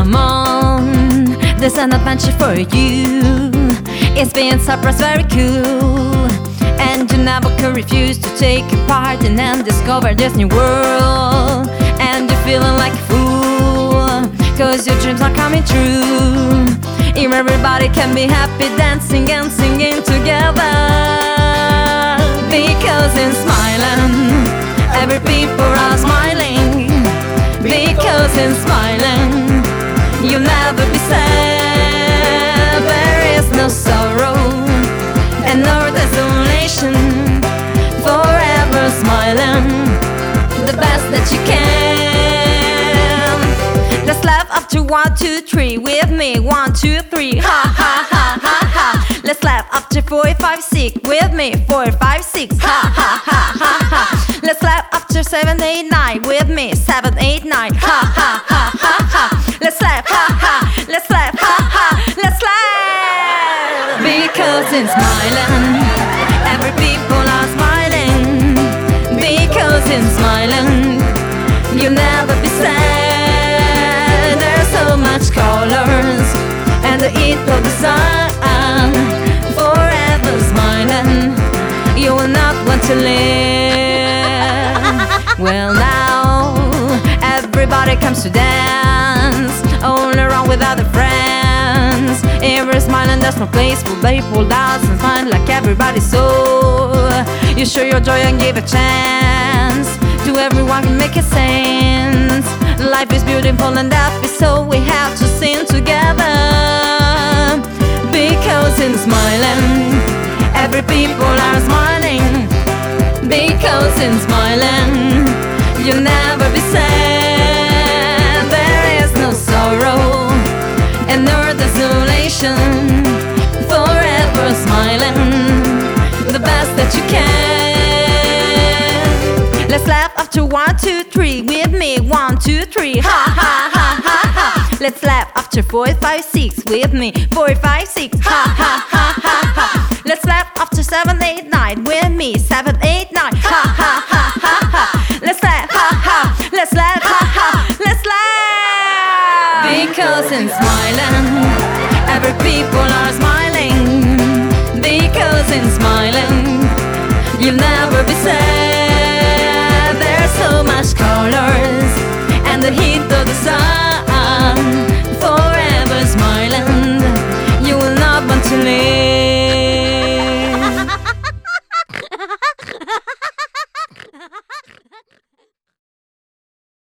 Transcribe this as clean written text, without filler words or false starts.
come on, there's an adventure for you. It's been surprise very cool, and you never could refuse to take a part in and discover this new world. And you're feeling like a fool, cause your dreams are coming true. Here everybody can be happy, dancing and singing together. Because in Smiland, every people are smiling. Because in Smiland, you'll never be sad. There is no sorrow and no desolation. Forever smiling, the best that you can. Let's laugh up to 1, 2, 3 with me. 1, 2, 3, ha ha ha ha ha. Let's laugh up to 4, 5, 6 with me. 4, 5, 6, ha ha ha ha ha. Let's laugh up to 7, 8, 9 with me. 7, 8, 9, ha ha ha ha ha. Let's laugh, ha ha. Let's laugh, ha ha. Let's laugh. Because in Smiland, every people are smiling. Because in Smiland, you'll never be sad. There's so much colors and the heat of the sun. Forever smiling, you will not want to live. Well now, everybody comes to dance, all around with other friends. Every smiling, there's no place for people dance and smile like everybody. So you show your joy and give a chance to everyone, can make a sense. Life is beautiful and happy, so we have to sing together. Because in Smiland, every people are smiling. Because in Smiland, you'll never be sad. There is no sorrow and no desolation. Forever smiling, the best that you can. Let's laugh up to 1, 2, 3 with me. 1, 2, 3, ha ha ha ha ha. Let's laugh up to 4, 5, 6 with me. 4, 5, 6, ha ha ha ha ha. Let's laugh up to 7, 8, 9 with me. 7, 8, 9, ha ha ha ha ha. Let's laugh, ha ha. Let's laugh, ha ha. Let's laugh. Because in Smiland, every people are smiling. Because in Smiland, you'll never be sad. There's so much colors and the heat of the sun.